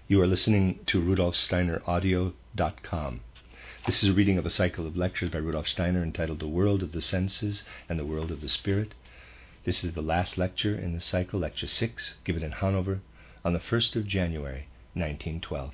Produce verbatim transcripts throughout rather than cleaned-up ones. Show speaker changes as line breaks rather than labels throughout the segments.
You are listening to Rudolf Steiner Audio dot com. This is a reading of a cycle of lectures by Rudolf Steiner entitled The World of the Senses and the World of the Spirit. This is the last lecture in the cycle, Lecture six, given in Hanover on the first of January, nineteen twelve.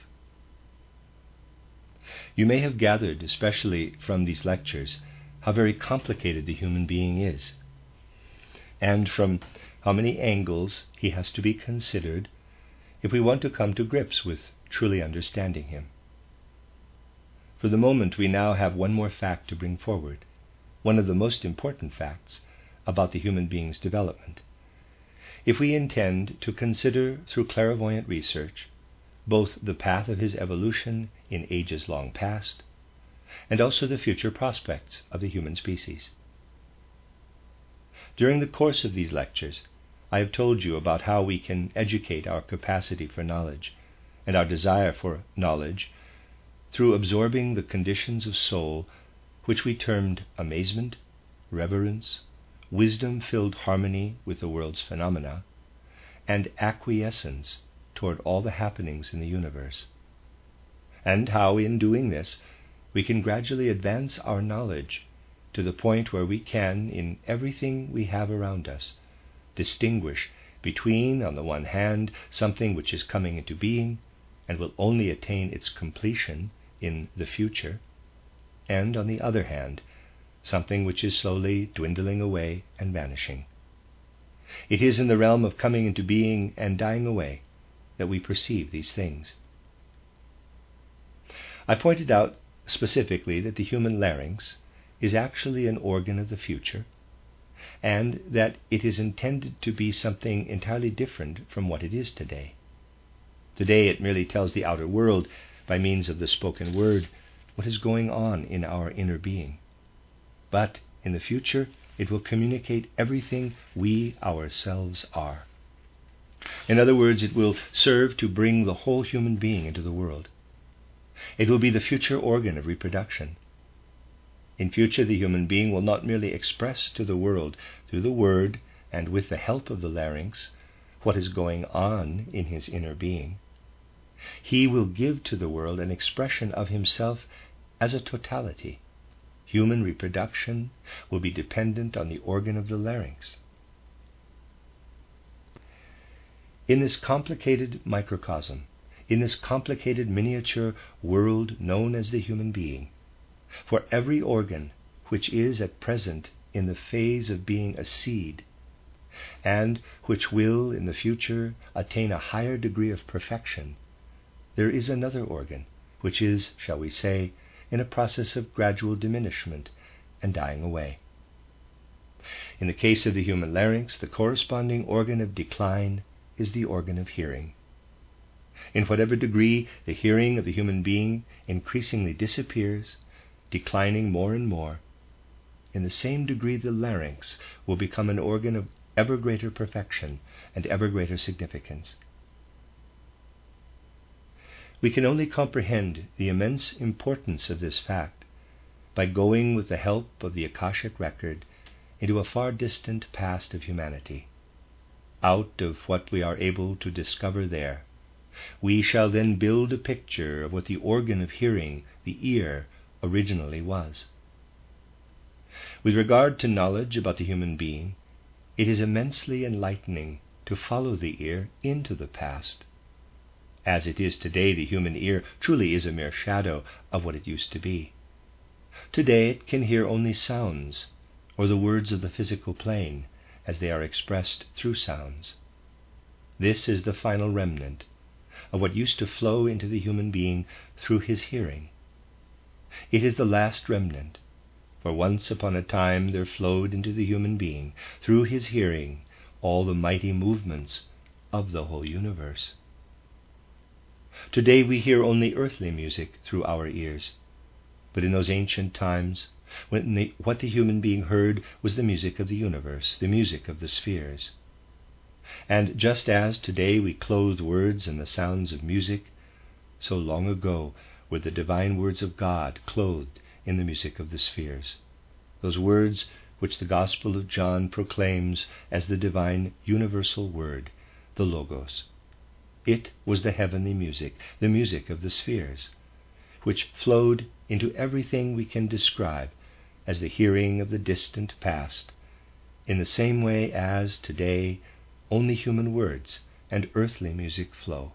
You may have gathered, especially from these lectures, how very complicated the human being is, and from how many angles he has to be considered if we want to come to grips with truly understanding him. For the moment, we now have one more fact to bring forward, one of the most important facts about the human being's development. If we intend to consider through clairvoyant research both the path of his evolution in ages long past and also the future prospects of the human species. During the course of these lectures, I have told you about how we can educate our capacity for knowledge and our desire for knowledge through absorbing the conditions of soul which we termed amazement, reverence, wisdom-filled harmony with the world's phenomena, and acquiescence toward all the happenings in the universe, and how in doing this we can gradually advance our knowledge to the point where we can, in everything we have around us, distinguish between, on the one hand, something which is coming into being and will only attain its completion in the future, and, on the other hand, something which is slowly dwindling away and vanishing. It is in the realm of coming into being and dying away that we perceive these things. I pointed out specifically that the human larynx is actually an organ of the future, and that it is intended to be something entirely different from what it is today. Today it merely tells the outer world, by means of the spoken word, what is going on in our inner being. But in the future it will communicate everything we ourselves are. In other words, it will serve to bring the whole human being into the world. It will be the future organ of reproduction. In future, the human being will not merely express to the world, through the word and with the help of the larynx, what is going on in his inner being. He will give to the world an expression of himself as a totality. Human reproduction will be dependent on the organ of the larynx. In this complicated microcosm, in this complicated miniature world known as the human being, for every organ which is at present in the phase of being a seed, and which will in the future attain a higher degree of perfection, there is another organ which is, shall we say, in a process of gradual diminishment and dying away. In the case of the human larynx, the corresponding organ of decline is the organ of hearing. In whatever degree the hearing of the human being increasingly disappears, declining more and more, in the same degree the larynx will become an organ of ever greater perfection and ever greater significance. We can only comprehend the immense importance of this fact by going with the help of the Akashic record into a far distant past of humanity. Out of what we are able to discover there, we shall then build a picture of what the organ of hearing, the ear, originally was. With regard to knowledge about the human being, it is immensely enlightening to follow the ear into the past. As it is today, the human ear truly is a mere shadow of what it used to be. Today it can hear only sounds, or the words of the physical plane, as they are expressed through sounds. This is the final remnant of what used to flow into the human being through his hearing. It is the last remnant, for once upon a time there flowed into the human being, through his hearing, all the mighty movements of the whole universe. Today we hear only earthly music through our ears, but in those ancient times, when the, what the human being heard was the music of the universe, the music of the spheres. And just as today we clothe words in the sounds of music, so long ago were the divine words of God clothed in the music of the spheres, those words which the Gospel of John proclaims as the divine universal word, the Logos. It was the heavenly music, the music of the spheres, which flowed into everything we can describe as the hearing of the distant past, in the same way as today only human words and earthly music flow.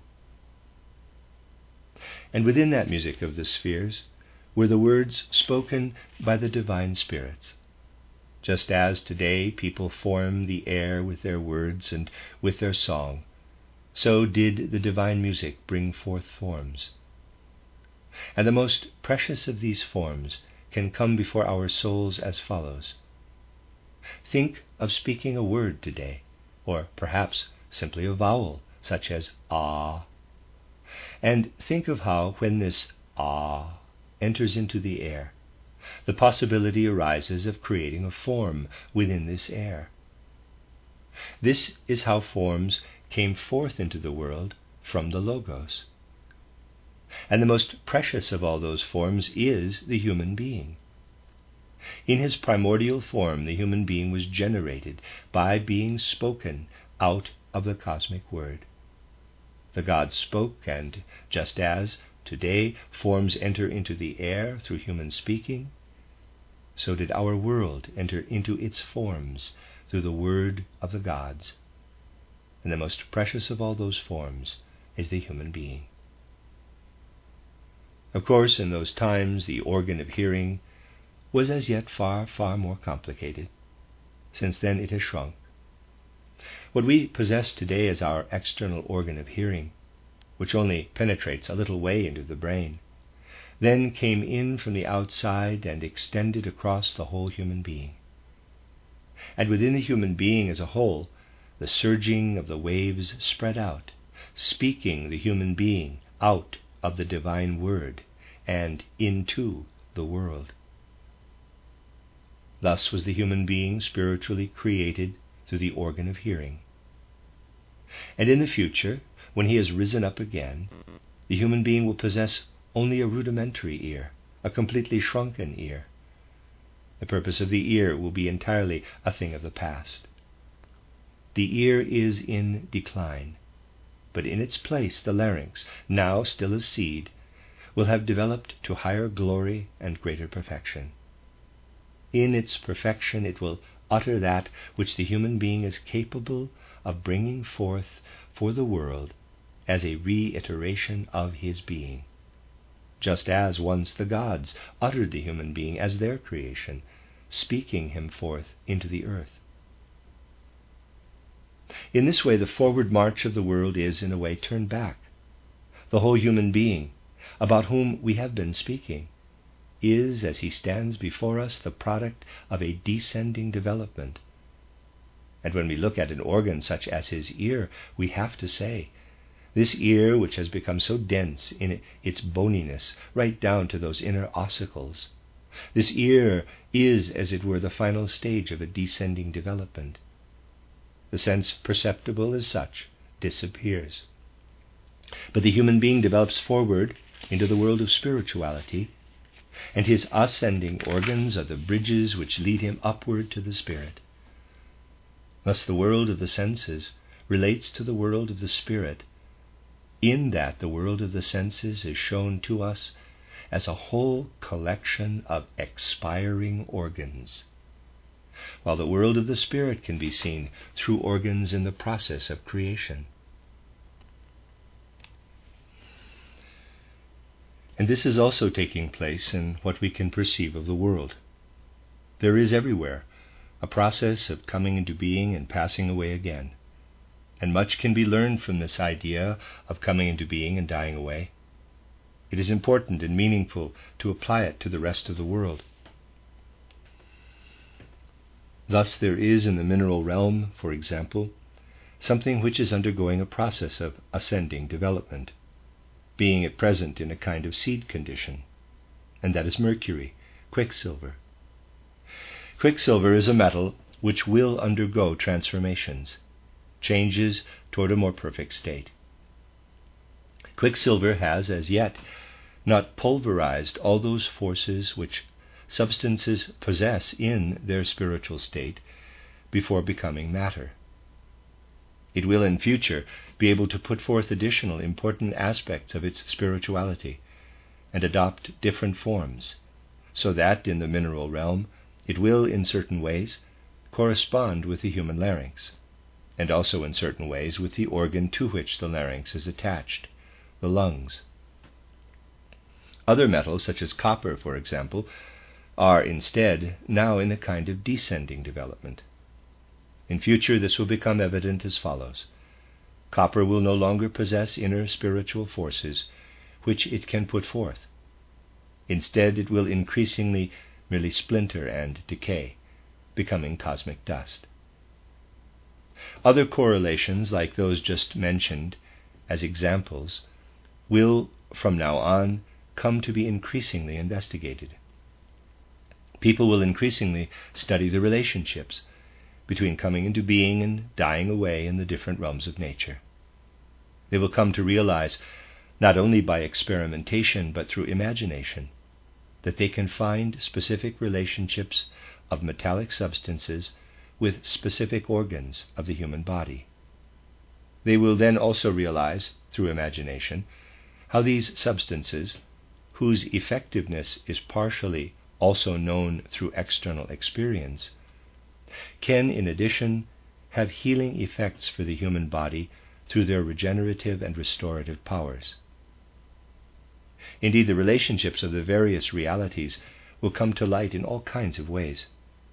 And within that music of the spheres were the words spoken by the divine spirits. Just as today people form the air with their words and with their song, so did the divine music bring forth forms. And the most precious of these forms can come before our souls as follows. Think of speaking a word today, or perhaps simply a vowel, such as ah. And think of how, when this ah enters into the air, the possibility arises of creating a form within this air. This is how forms came forth into the world from the Logos. And the most precious of all those forms is the human being. In his primordial form, the human being was generated by being spoken out of the cosmic word. The gods spoke, and just as today forms enter into the air through human speaking, so did our world enter into its forms through the word of the gods. And the most precious of all those forms is the human being. Of course, in those times, the organ of hearing was as yet far, far more complicated. Since then it has shrunk. What we possess today as our external organ of hearing, which only penetrates a little way into the brain, then came in from the outside and extended across the whole human being. And within the human being as a whole, the surging of the waves spread out, speaking the human being out of the divine word and into the world. Thus was the human being spiritually created through the organ of hearing. And in the future, when he has risen up again, the human being will possess only a rudimentary ear, a completely shrunken ear. The purpose of the ear will be entirely a thing of the past. The ear is in decline, but in its place the larynx, now still a seed, will have developed to higher glory and greater perfection. In its perfection it will utter that which the human being is capable of bringing forth for the world as a reiteration of his being, just as once the gods uttered the human being as their creation, speaking him forth into the earth. In this way, the forward march of the world is, in a way, turned back. The whole human being, about whom we have been speaking, is, as he stands before us, the product of a descending development. And when we look at an organ such as his ear, we have to say, this ear, which has become so dense in its boniness, right down to those inner ossicles, this ear is, as it were, the final stage of a descending development. The sense perceptible as such disappears. But the human being develops forward into the world of spirituality, and his ascending organs are the bridges which lead him upward to the spirit. Thus the world of the senses relates to the world of the spirit, in that the world of the senses is shown to us as a whole collection of expiring organs, while the world of the spirit can be seen through organs in the process of creation. And this is also taking place in what we can perceive of the world. There is everywhere a process of coming into being and passing away again, and much can be learned from this idea of coming into being and dying away. It is important and meaningful to apply it to the rest of the world. Thus there is in the mineral realm, for example, something which is undergoing a process of ascending development, being at present in a kind of seed condition, and that is mercury, quicksilver. Quicksilver is a metal which will undergo transformations, changes toward a more perfect state. Quicksilver has as yet not pulverized all those forces which substances possess in their spiritual state before becoming matter. It will in future be able to put forth additional important aspects of its spirituality and adopt different forms, so that in the mineral realm it will, in certain ways, correspond with the human larynx, and also in certain ways with the organ to which the larynx is attached, the lungs. Other metals, such as copper, for example, are instead now in a kind of descending development. In future, this will become evident as follows. Copper will no longer possess inner spiritual forces which it can put forth. Instead, it will increasingly merely splinter and decay, becoming cosmic dust. Other correlations, like those just mentioned as examples, will from now on come to be increasingly investigated. People will increasingly study the relationships between coming into being and dying away in the different realms of nature. They will come to realize, not only by experimentation but through imagination, that they can find specific relationships of metallic substances with specific organs of the human body. They will then also realize, through imagination, how these substances, whose effectiveness is partially also known through external experience, can in addition have healing effects for the human body through their regenerative and restorative powers. Indeed, the relationships of the various realities will come to light in all kinds of ways.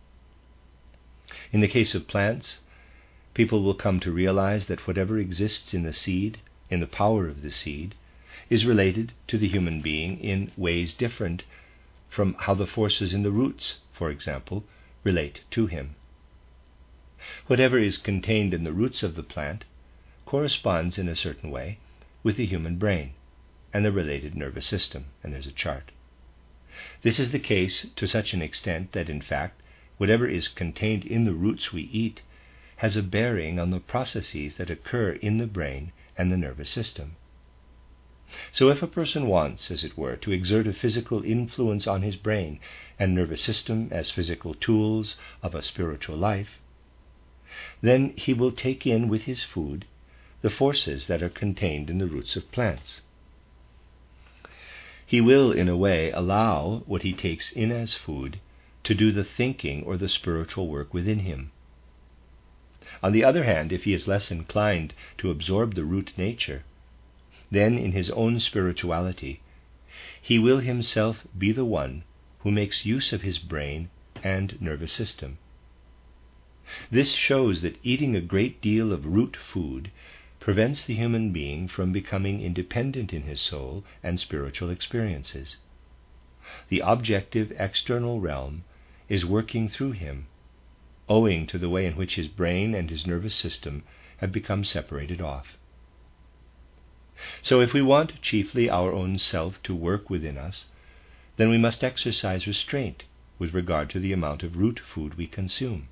In the case of plants, people will come to realize that whatever exists in the seed, in the power of the seed, is related to the human being in ways different from how the forces in the roots, for example, relate to him. Whatever is contained in the roots of the plant corresponds in a certain way with the human brain and the related nervous system, and there's a chart. This is the case to such an extent that, in fact, whatever is contained in the roots we eat has a bearing on the processes that occur in the brain and the nervous system. So if a person wants, as it were, to exert a physical influence on his brain and nervous system as physical tools of a spiritual life, then he will take in with his food the forces that are contained in the roots of plants. He will, in a way, allow what he takes in as food to do the thinking or the spiritual work within him. On the other hand, if he is less inclined to absorb the root nature, then in his own spirituality, he will himself be the one who makes use of his brain and nervous system. This shows that eating a great deal of root food prevents the human being from becoming independent in his soul and spiritual experiences. The objective external realm is working through him, owing to the way in which his brain and his nervous system have become separated off. So if we want chiefly our own self to work within us, then we must exercise restraint with regard to the amount of root food we consume.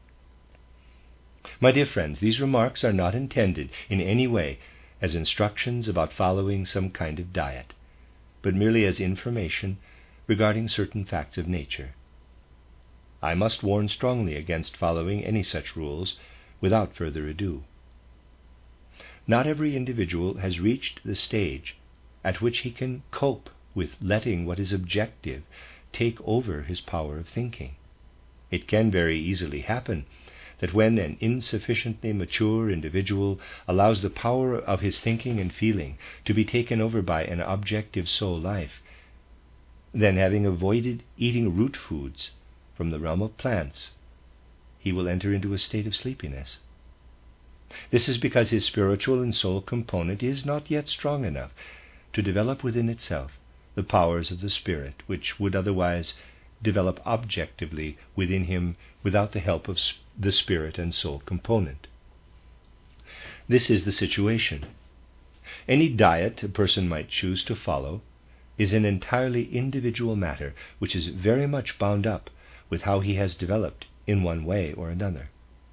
My dear friends, these remarks are not intended in any way as instructions about following some kind of diet, but merely as information regarding certain facts of nature. I must warn strongly against following any such rules without further ado. Not every individual has reached the stage at which he can cope with letting what is objective take over his power of thinking. It can very easily happen that when an insufficiently mature individual allows the power of his thinking and feeling to be taken over by an objective soul life, then having avoided eating root foods from the realm of plants, he will enter into a state of sleepiness. This is because his spiritual and soul component is not yet strong enough to develop within itself the powers of the spirit, which would otherwise develop objectively within him without the help of the spirit and soul component. This is the situation. Any diet a person might choose to follow is an entirely individual matter, which is very much bound up with how he has developed in one way or another.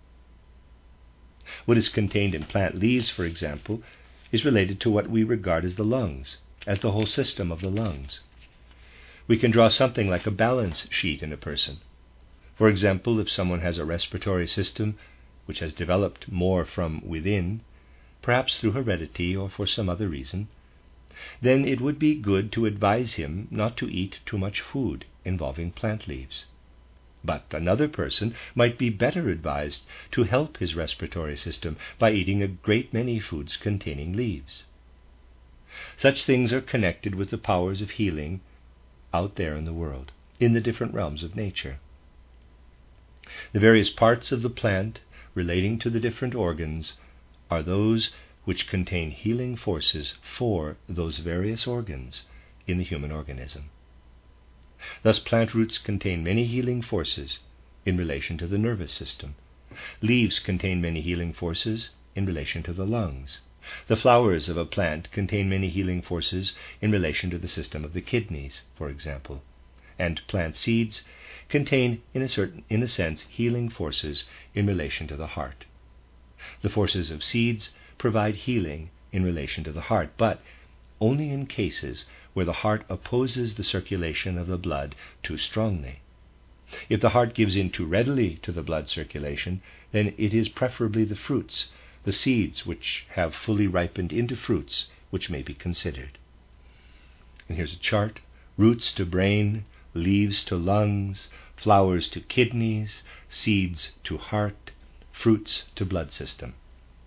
What is contained in plant leaves, for example, is related to what we regard as the lungs, as the whole system of the lungs. We can draw something like a balance sheet in a person. For example, if someone has a respiratory system which has developed more from within, perhaps through heredity or for some other reason, then it would be good to advise him not to eat too much food involving plant leaves. But another person might be better advised to help his respiratory system by eating a great many foods containing leaves. Such things are connected with the powers of healing out there in the world, in the different realms of nature. The various parts of the plant relating to the different organs are those which contain healing forces for those various organs in the human organism. Thus, plant roots contain many healing forces in relation to the nervous system. Leaves contain many healing forces in relation to the lungs. The flowers of a plant contain many healing forces in relation to the system of the kidneys, for example. And plant seeds contain, in a certain, in a sense, healing forces in relation to the heart. The forces of seeds provide healing in relation to the heart, but only in cases where the heart opposes the circulation of the blood too strongly. If the heart gives in too readily to the blood circulation, then it is preferably the fruits, the seeds which have fully ripened into fruits, which may be considered. And here's a chart: roots to brain, leaves to lungs, flowers to kidneys, seeds to heart, fruits to blood system.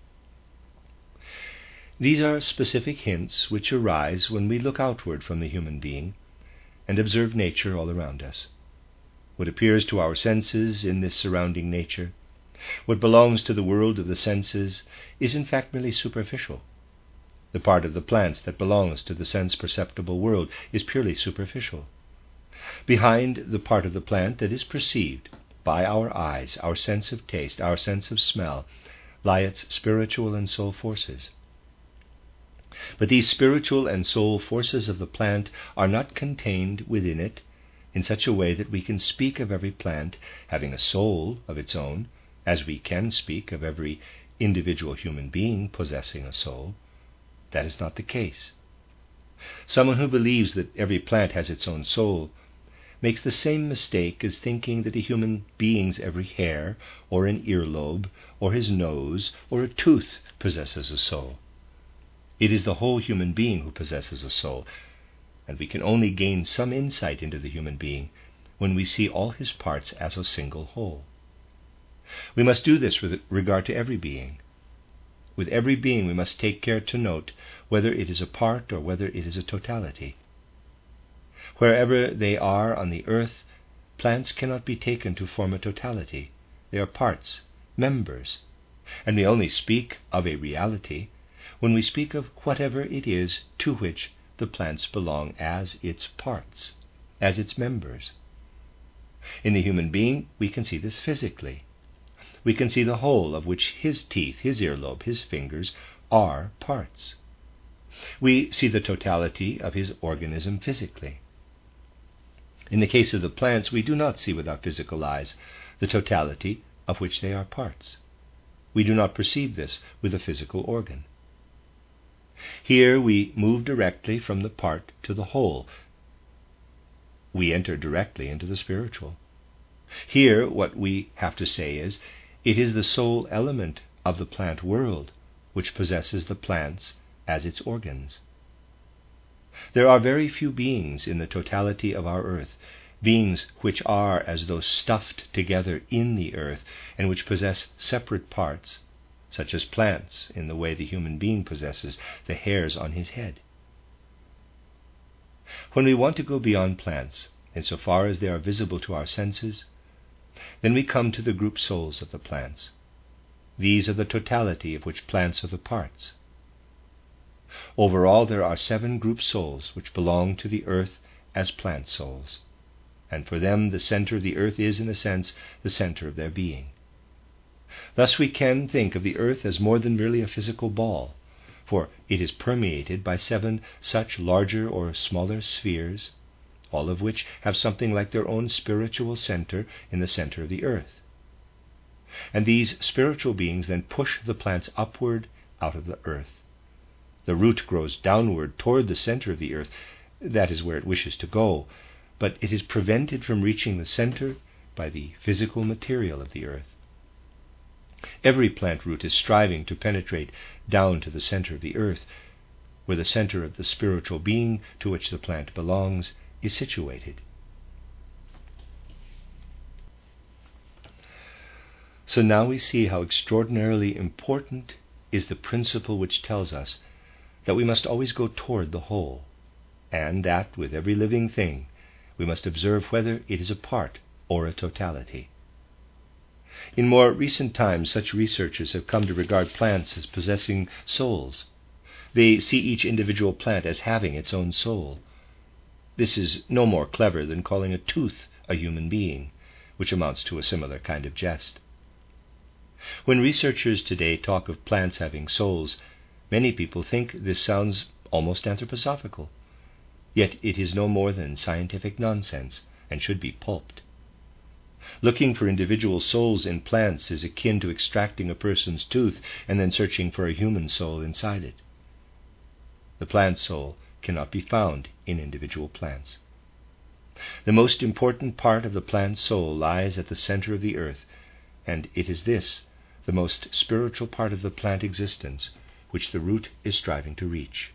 These are specific hints which arise when we look outward from the human being and observe nature all around us. What appears to our senses in this surrounding nature, what belongs to the world of the senses, is in fact merely superficial. The part of the plants that belongs to the sense-perceptible world is purely superficial. Behind the part of the plant that is perceived by our eyes, our sense of taste, our sense of smell, lie its spiritual and soul forces. But these spiritual and soul forces of the plant are not contained within it in such a way that we can speak of every plant having a soul of its own, as we can speak of every individual human being possessing a soul. That is not the case. Someone who believes that every plant has its own soul makes the same mistake as thinking that a human being's every hair, or an earlobe, or his nose, or a tooth possesses a soul. It is the whole human being who possesses a soul, and we can only gain some insight into the human being when we see all his parts as a single whole. We must do this with regard to every being. With every being we must take care to note whether it is a part or whether it is a totality. Wherever they are on the earth, plants cannot be taken to form a totality. They are parts, members, and we only speak of a reality when we speak of whatever it is to which the plants belong as its parts, as its members. In the human being, we can see this physically. We can see the whole of which his teeth, his earlobe, his fingers are parts. We see the totality of his organism physically. In the case of the plants, we do not see with our physical eyes the totality of which they are parts. We do not perceive this with a physical organ. Here we move directly from the part to the whole. We enter directly into the spiritual. Here what we have to say is, it is the sole element of the plant world which possesses the plants as its organs. There are very few beings in the totality of our earth, beings which are as though stuffed together in the earth and which possess separate parts, such as plants in the way the human being possesses the hairs on his head. When we want to go beyond plants, insofar as they are visible to our senses, then we come to the group souls of the plants. These are the totality of which plants are the parts. Overall, there are seven group souls which belong to the earth as plant souls, and for them the center of the earth is, in a sense, the center of their being. Thus we can think of the earth as more than merely a physical ball, for it is permeated by seven such larger or smaller spheres, all of which have something like their own spiritual center in the center of the earth. And these spiritual beings then push the plants upward out of the earth. The root grows downward toward the center of the earth. That is where it wishes to go, but it is prevented from reaching the center by the physical material of the earth. Every plant root is striving to penetrate down to the center of the earth, where the center of the spiritual being to which the plant belongs is situated. So now we see how extraordinarily important is the principle which tells us that we must always go toward the whole, and that with every living thing we must observe whether it is a part or a totality. In more recent times, such researchers have come to regard plants as possessing souls. They see each individual plant as having its own soul. This is no more clever than calling a tooth a human being, which amounts to a similar kind of jest. When researchers today talk of plants having souls, many people think this sounds almost anthroposophical. Yet it is no more than scientific nonsense, and should be pulped. Looking for individual souls in plants is akin to extracting a person's tooth and then searching for a human soul inside it. The plant soul cannot be found in individual plants. The most important part of the plant soul lies at the center of the earth, and it is this, the most spiritual part of the plant existence, which the root is striving to reach.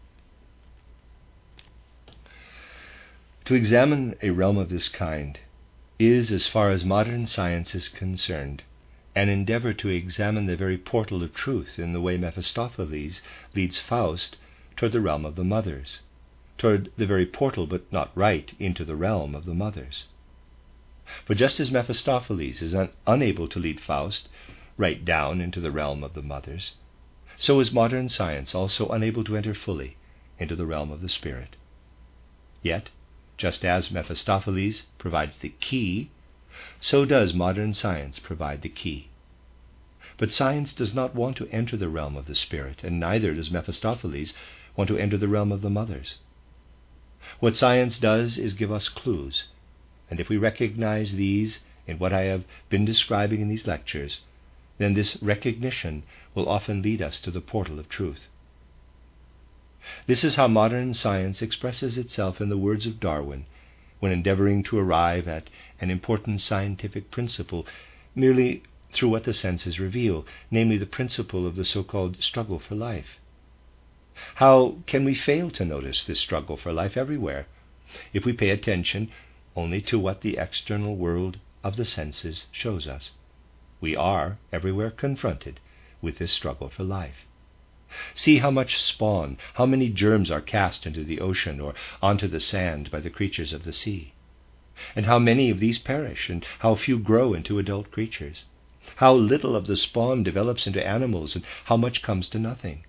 To examine a realm of this kind is, as far as modern science is concerned, an endeavor to examine the very portal of truth in the way Mephistopheles leads Faust toward the realm of the mothers, toward the very portal, but not right, into the realm of the mothers. For just as Mephistopheles is un- unable to lead Faust right down into the realm of the mothers, so is modern science also unable to enter fully into the realm of the spirit. Yet, just as Mephistopheles provides the key, so does modern science provide the key. But science does not want to enter the realm of the spirit, and neither does Mephistopheles want to enter the realm of the mothers. What science does is give us clues, and if we recognize these in what I have been describing in these lectures, then this recognition will often lead us to the portal of truth. This is how modern science expresses itself in the words of Darwin, when endeavoring to arrive at an important scientific principle merely through what the senses reveal, namely the principle of the so-called struggle for life. How can we fail to notice this struggle for life everywhere, if we pay attention only to what the external world of the senses shows us? We are everywhere confronted with this struggle for life. See how much spawn, how many germs are cast into the ocean or onto the sand by the creatures of the sea. And how many of these perish, and how few grow into adult creatures. How little of the spawn develops into animals, and how much comes to nothing.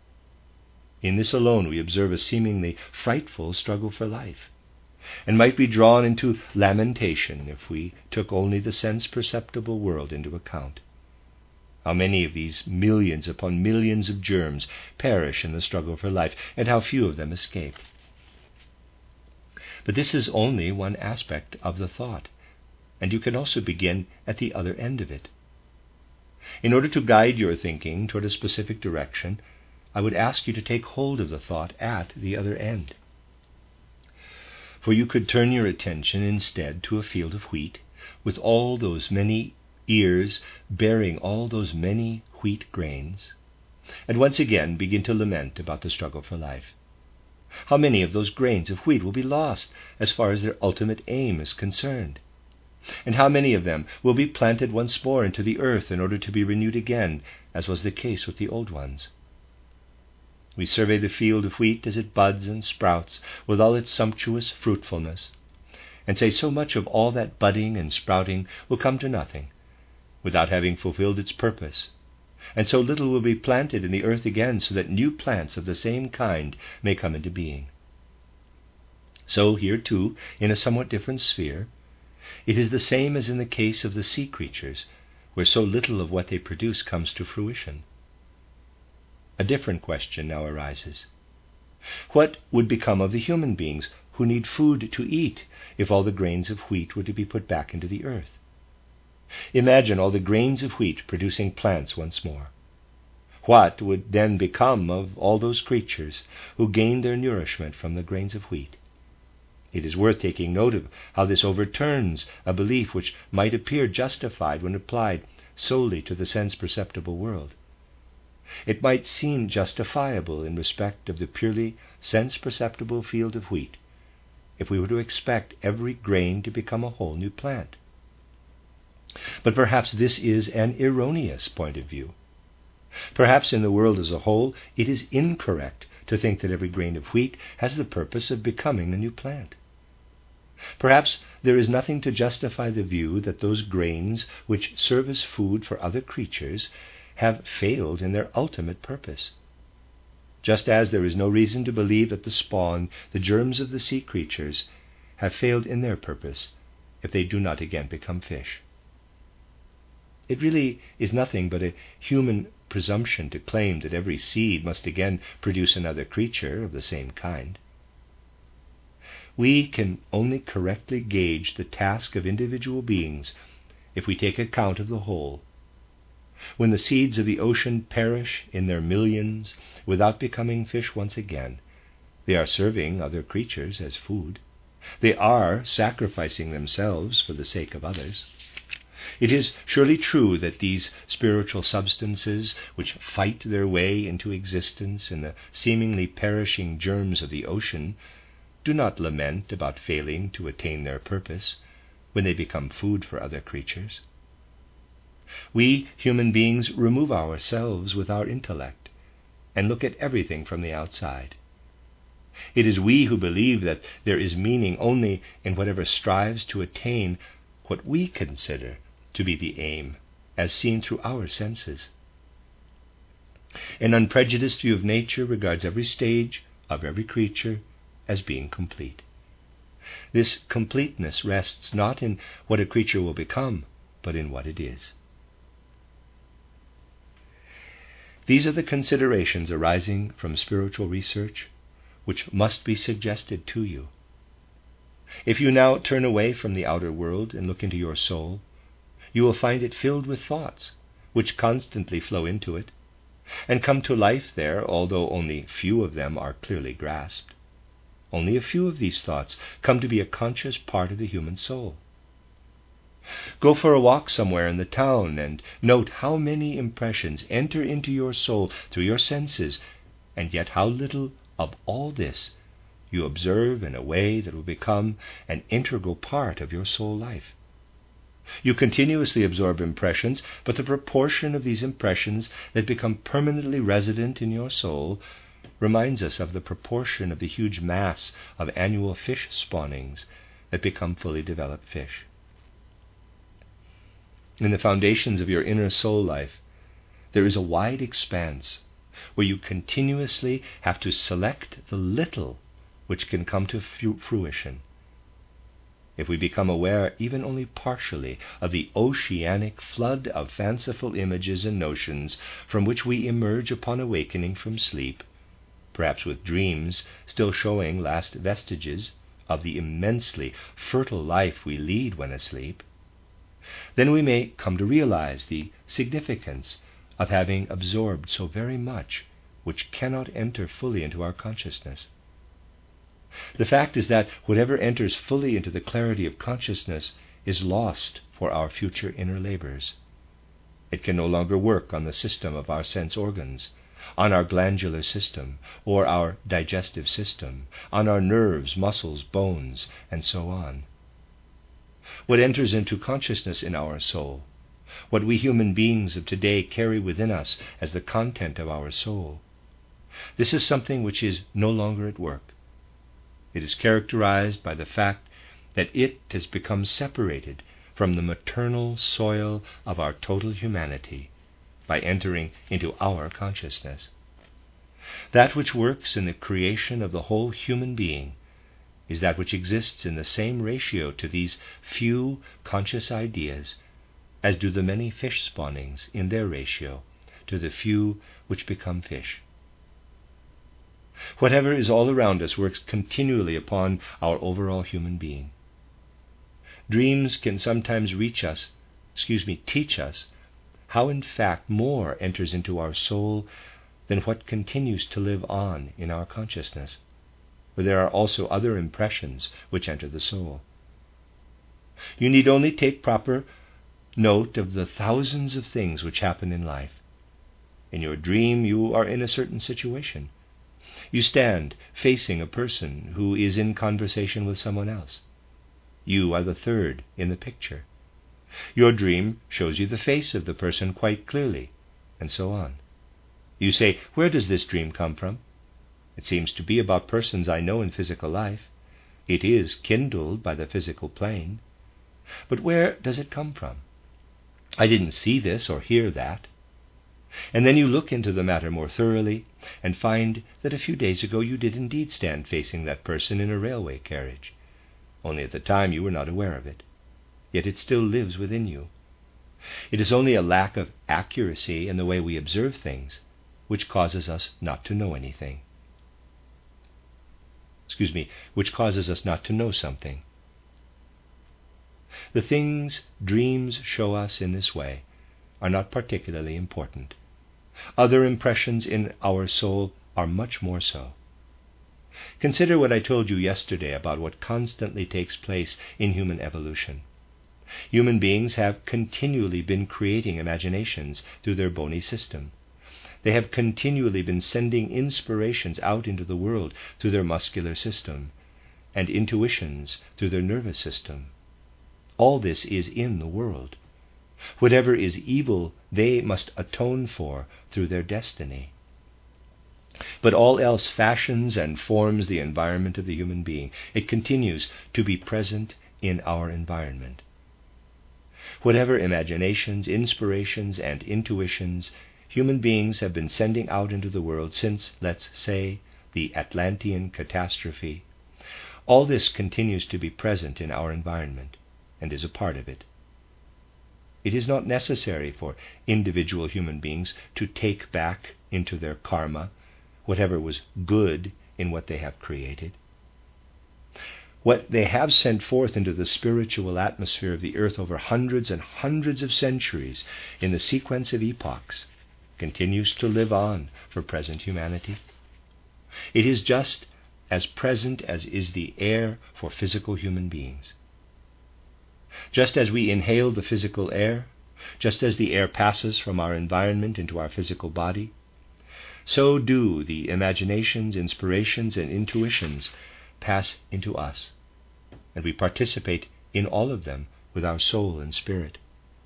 In this alone we observe a seemingly frightful struggle for life, and might be drawn into lamentation if we took only the sense-perceptible world into account. How many of these millions upon millions of germs perish in the struggle for life, and how few of them escape. But this is only one aspect of the thought, and you can also begin at the other end of it. In order to guide your thinking toward a specific direction, I would ask you to take hold of the thought at the other end. For you could turn your attention instead to a field of wheat, with all those many ears bearing all those many wheat grains, and once again begin to lament about the struggle for life. How many of those grains of wheat will be lost as far as their ultimate aim is concerned? And how many of them will be planted once more into the earth in order to be renewed again, as was the case with the old ones? We survey the field of wheat as it buds and sprouts with all its sumptuous fruitfulness, and say so much of all that budding and sprouting will come to nothing, without having fulfilled its purpose, and so little will be planted in the earth again so that new plants of the same kind may come into being. So here too, in a somewhat different sphere, it is the same as in the case of the sea creatures, where so little of what they produce comes to fruition. A different question now arises. What would become of the human beings who need food to eat if all the grains of wheat were to be put back into the earth? Imagine all the grains of wheat producing plants once more. What would then become of all those creatures who gained their nourishment from the grains of wheat? It is worth taking note of how this overturns a belief which might appear justified when applied solely to the sense-perceptible world. It might seem justifiable in respect of the purely sense-perceptible field of wheat if we were to expect every grain to become a whole new plant. But perhaps this is an erroneous point of view. Perhaps in the world as a whole, it is incorrect to think that every grain of wheat has the purpose of becoming a new plant. Perhaps there is nothing to justify the view that those grains which serve as food for other creatures have failed in their ultimate purpose, just as there is no reason to believe that the spawn, the germs of the sea creatures, have failed in their purpose if they do not again become fish. It really is nothing but a human presumption to claim that every seed must again produce another creature of the same kind. We can only correctly gauge the task of individual beings if we take account of the whole. When the seeds of the ocean perish in their millions without becoming fish once again, they are serving other creatures as food. They are sacrificing themselves for the sake of others. It is surely true that these spiritual substances, which fight their way into existence in the seemingly perishing germs of the ocean, do not lament about failing to attain their purpose when they become food for other creatures. We human beings remove ourselves with our intellect and look at everything from the outside. It is we who believe that there is meaning only in whatever strives to attain what we consider to be the aim, as seen through our senses. An unprejudiced view of nature regards every stage of every creature as being complete. This completeness rests not in what a creature will become, but in what it is. These are the considerations arising from spiritual research which must be suggested to you. If you now turn away from the outer world and look into your soul, you will find it filled with thoughts which constantly flow into it and come to life there, although only few of them are clearly grasped. Only a few of these thoughts come to be a conscious part of the human soul. Go for a walk somewhere in the town and note how many impressions enter into your soul through your senses, and yet how little of all this you observe in a way that will become an integral part of your soul life. You continuously absorb impressions, but the proportion of these impressions that become permanently resident in your soul reminds us of the proportion of the huge mass of annual fish spawnings that become fully developed fish. In the foundations of your inner soul life, there is a wide expanse where you continuously have to select the little which can come to fruition. If we become aware, even only partially, of the oceanic flood of fanciful images and notions from which we emerge upon awakening from sleep, perhaps with dreams still showing last vestiges of the immensely fertile life we lead when asleep, then we may come to realize the significance of having absorbed so very much which cannot enter fully into our consciousness. The fact is that whatever enters fully into the clarity of consciousness is lost for our future inner labors. It can no longer work on the system of our sense organs, on our glandular system, or our digestive system, on our nerves, muscles, bones, and so on. What enters into consciousness in our soul, what we human beings of today carry within us as the content of our soul, this is something which is no longer at work. It is characterized by the fact that it has become separated from the maternal soil of our total humanity by entering into our consciousness. That which works in the creation of the whole human being is that which exists in the same ratio to these few conscious ideas as do the many fish spawnings in their ratio to the few which become fish. Whatever is all around us works continually upon our overall human being. Dreams can sometimes reach us, excuse me, teach us how in fact more enters into our soul than what continues to live on in our consciousness, for there are also other impressions which enter the soul. You need only take proper note of the thousands of things which happen in life. In your dream, you are in a certain situation. You stand facing a person who is in conversation with someone else. You are the third in the picture. Your dream shows you the face of the person quite clearly, and so on. You say, "Where does this dream come from? It seems to be about persons I know in physical life. It is kindled by the physical plane. But where does it come from? I didn't see this or hear that." And then you look into the matter more thoroughly and find that a few days ago you did indeed stand facing that person in a railway carriage. Only at the time you were not aware of it. Yet it still lives within you. It is only a lack of accuracy in the way we observe things which causes us not to know anything. Excuse me, which causes us not to know something. The things dreams show us in this way are not particularly important. Other impressions in our soul are much more so. Consider what I told you yesterday about what constantly takes place in human evolution. Human beings have continually been creating imaginations through their bony system. They have continually been sending inspirations out into the world through their muscular system, and intuitions through their nervous system. All this is in the world. Whatever is evil, they must atone for through their destiny. But all else fashions and forms the environment of the human being. It continues to be present in our environment. Whatever imaginations, inspirations, and intuitions human beings have been sending out into the world since, let's say, the Atlantean catastrophe, all this continues to be present in our environment and is a part of it. It is not necessary for individual human beings to take back into their karma whatever was good in what they have created. What they have sent forth into the spiritual atmosphere of the earth over hundreds and hundreds of centuries in the sequence of epochs continues to live on for present humanity. It is just as present as is the air for physical human beings. Just as we inhale the physical air, just as the air passes from our environment into our physical body, so do the imaginations, inspirations, and intuitions pass into us, and we participate in all of them with our soul and spirit.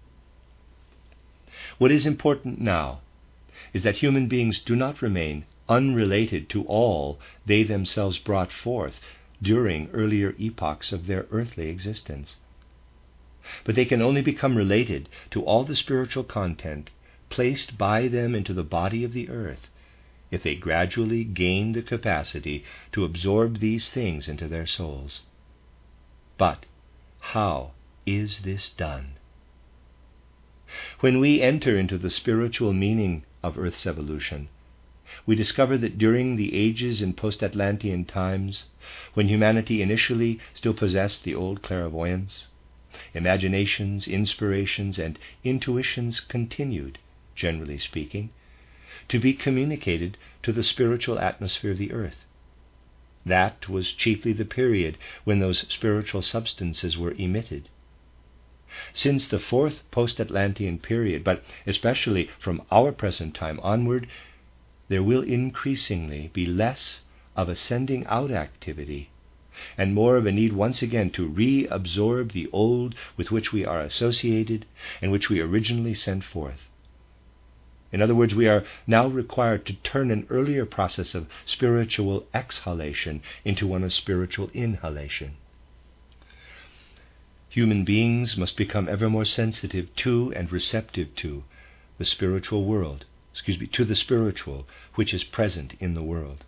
What is important now is that human beings do not remain unrelated to all they themselves brought forth during earlier epochs of their earthly existence. But they can only become related to all the spiritual content placed by them into the body of the earth if they gradually gain the capacity to absorb these things into their souls. But how is this done? When we enter into the spiritual meaning of Earth's evolution, we discover that during the ages in post-Atlantean times, when humanity initially still possessed the old clairvoyance, imaginations, inspirations, and intuitions continued, generally speaking, to be communicated to the spiritual atmosphere of the earth. That was chiefly the period when those spiritual substances were emitted. Since the fourth post-Atlantean period, but especially from our present time onward, there will increasingly be less of a sending out activity and more of a need once again to reabsorb the old with which we are associated and which we originally sent forth. In other words, we are now required to turn an earlier process of spiritual exhalation into one of spiritual inhalation. Human beings must become ever more sensitive to and receptive to the spiritual world, excuse me, to the spiritual which is present in the world.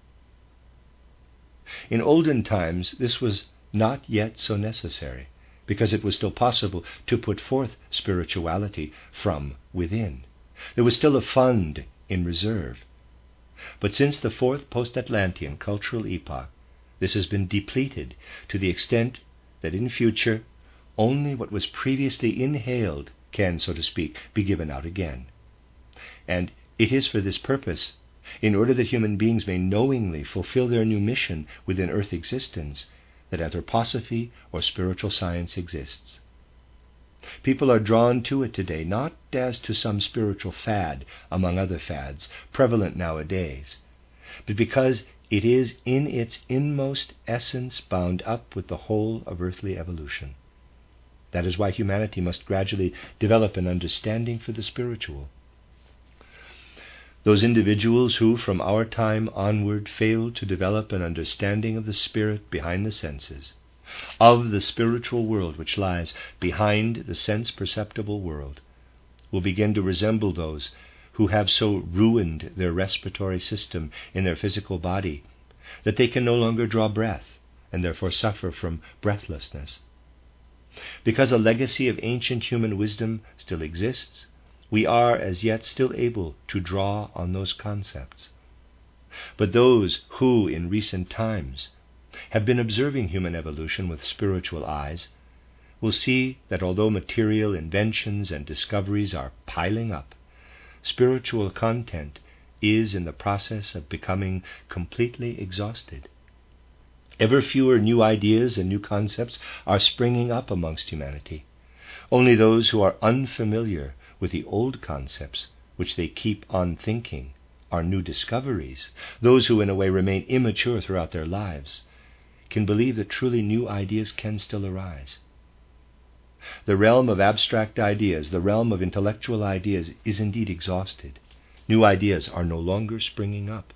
In olden times, this was not yet so necessary, because it was still possible to put forth spirituality from within. There was still a fund in reserve. But since the fourth post-Atlantean cultural epoch, this has been depleted to the extent that in future only what was previously inhaled can, so to speak, be given out again. And it is for this purpose, in order that human beings may knowingly fulfill their new mission within earth existence, that anthroposophy or spiritual science exists. People are drawn to it today, not as to some spiritual fad among other fads prevalent nowadays, but because it is in its inmost essence bound up with the whole of earthly evolution. That is why humanity must gradually develop an understanding for the spiritual. Those individuals who, from our time onward, fail to develop an understanding of the spirit behind the senses, of the spiritual world which lies behind the sense-perceptible world, will begin to resemble those who have so ruined their respiratory system in their physical body that they can no longer draw breath and therefore suffer from breathlessness. Because a legacy of ancient human wisdom still exists, we are as yet still able to draw on those concepts. But those who, in recent times, have been observing human evolution with spiritual eyes will see that although material inventions and discoveries are piling up, spiritual content is in the process of becoming completely exhausted. Ever fewer new ideas and new concepts are springing up amongst humanity. Only those who are unfamiliar with the old concepts which they keep on thinking are new discoveries, those who in a way remain immature throughout their lives, can believe that truly new ideas can still arise. The realm of abstract ideas, the realm of intellectual ideas, is indeed exhausted. New ideas are no longer springing up.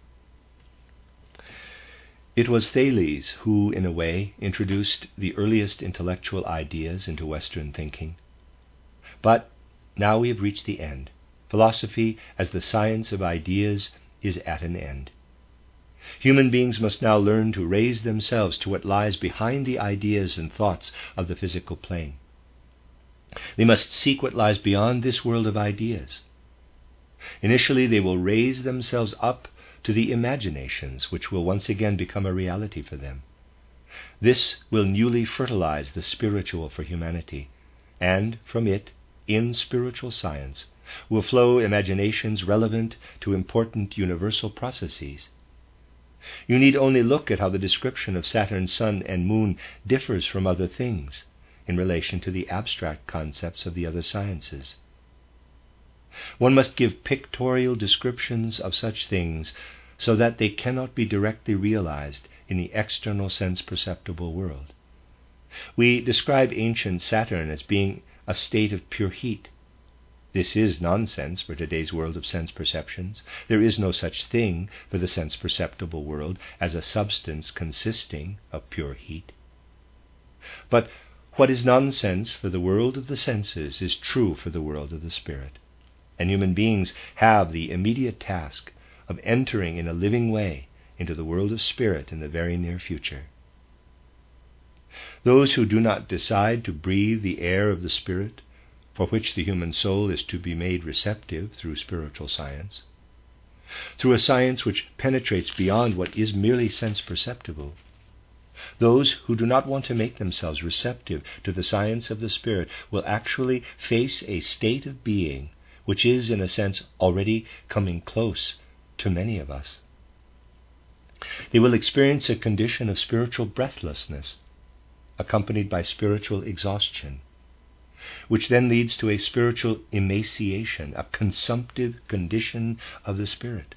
It was Thales who, in a way, introduced the earliest intellectual ideas into Western thinking. But now we have reached the end. Philosophy, as the science of ideas, is at an end. Human beings must now learn to raise themselves to what lies behind the ideas and thoughts of the physical plane. They must seek what lies beyond this world of ideas. Initially, they will raise themselves up to the imaginations which will once again become a reality for them. This will newly fertilize the spiritual for humanity, and from it, in spiritual science, will flow imaginations relevant to important universal processes. You need only look at how the description of Saturn's sun and moon differs from other things in relation to the abstract concepts of the other sciences. One must give pictorial descriptions of such things so that they cannot be directly realized in the external sense-perceptible world. We describe ancient Saturn as being a state of pure heat. This is nonsense for today's world of sense perceptions. There is no such thing for the sense-perceptible world as a substance consisting of pure heat. But what is nonsense for the world of the senses is true for the world of the spirit. And human beings have the immediate task of entering in a living way into the world of spirit in the very near future. Those who do not decide to breathe the air of the spirit, for which the human soul is to be made receptive through spiritual science, through a science which penetrates beyond what is merely sense-perceptible, those who do not want to make themselves receptive to the science of the spirit will actually face a state of being which is, in a sense, already coming close to many of us. They will experience a condition of spiritual breathlessness, accompanied by spiritual exhaustion, which then leads to a spiritual emaciation, a consumptive condition of the spirit.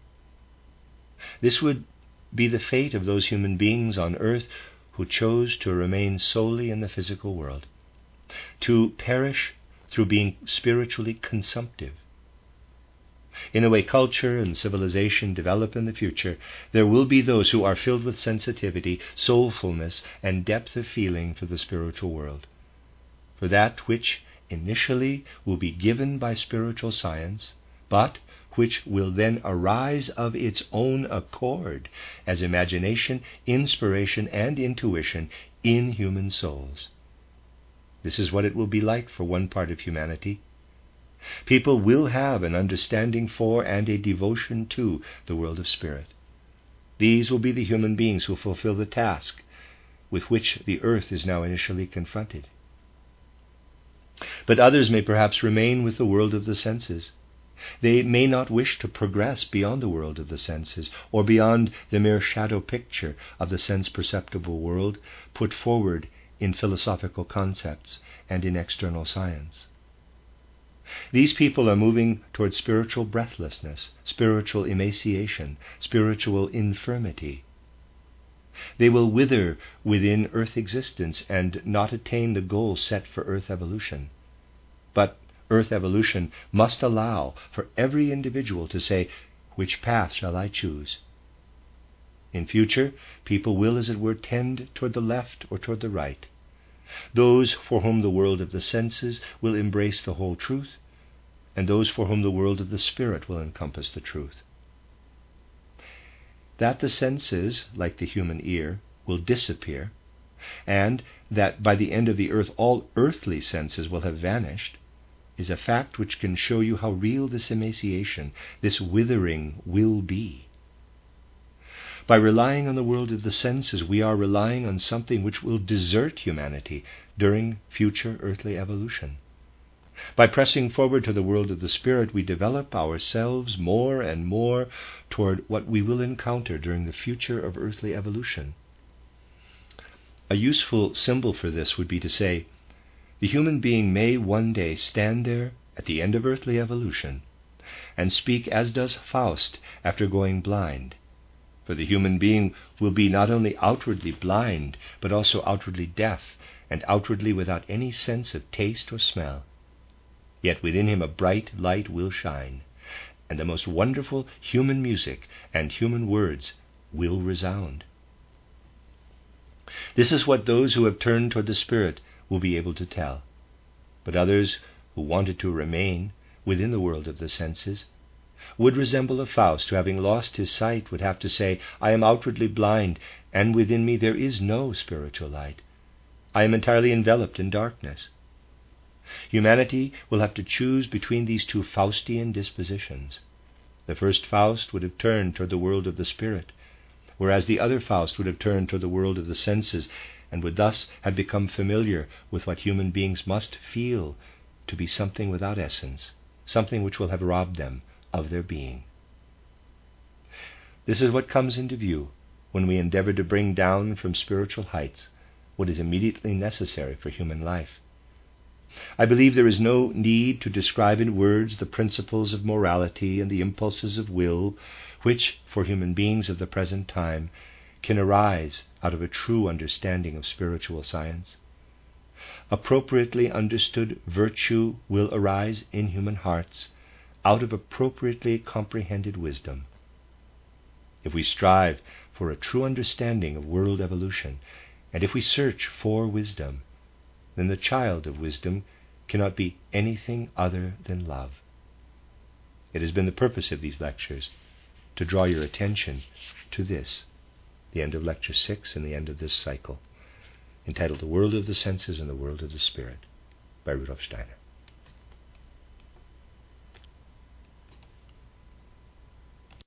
This would be the fate of those human beings on earth who chose to remain solely in the physical world, to perish through being spiritually consumptive. In the way culture and civilization develop in the future, there will be those who are filled with sensitivity, soulfulness, and depth of feeling for the spiritual world, for that which initially will be given by spiritual science, but which will then arise of its own accord as imagination, inspiration, and intuition in human souls. This is what it will be like for one part of humanity. People will have an understanding for and a devotion to the world of spirit. These will be the human beings who fulfill the task with which the earth is now initially confronted. But others may perhaps remain with the world of the senses. They may not wish to progress beyond the world of the senses, or beyond the mere shadow picture of the sense-perceptible world put forward in philosophical concepts and in external science. These people are moving towards spiritual breathlessness, spiritual emaciation, spiritual infirmity. They will wither within earth existence and not attain the goal set for earth evolution. But earth evolution must allow for every individual to say, which path shall I choose? In future, people will, as it were, tend toward the left or toward the right. Those for whom the world of the senses will embrace the whole truth, and those for whom the world of the spirit will encompass the truth. That the senses, like the human ear, will disappear, and that by the end of the earth all earthly senses will have vanished, is a fact which can show you how real this emaciation, this withering will be. By relying on the world of the senses, we are relying on something which will desert humanity during future earthly evolution. By pressing forward to the world of the spirit, we develop ourselves more and more toward what we will encounter during the future of earthly evolution. A useful symbol for this would be to say, the human being may one day stand there at the end of earthly evolution and speak as does Faust after going blind. For the human being will be not only outwardly blind, but also outwardly deaf, and outwardly without any sense of taste or smell. Yet within him a bright light will shine, and the most wonderful human music and human words will resound. This is what those who have turned toward the Spirit will be able to tell. But others who wanted to remain within the world of the senses would resemble a Faust who, having lost his sight, would have to say, I am outwardly blind, and within me there is no spiritual light. I am entirely enveloped in darkness. Humanity will have to choose between these two Faustian dispositions. The first Faust would have turned toward the world of the spirit, whereas the other Faust would have turned toward the world of the senses, and would thus have become familiar with what human beings must feel to be something without essence, something which will have robbed them of their being. This is what comes into view when we endeavor to bring down from spiritual heights what is immediately necessary for human life. I believe there is no need to describe in words the principles of morality and the impulses of will which, for human beings of the present time, can arise out of a true understanding of spiritual science. Appropriately understood virtue will arise in human hearts out of appropriately comprehended wisdom. If we strive for a true understanding of world evolution, and if we search for wisdom, then the child of wisdom cannot be anything other than love. It has been the purpose of these lectures to draw your attention to this, the end of Lecture six and the end of this cycle, entitled The World of the Senses and the World of the Spirit, by Rudolf Steiner.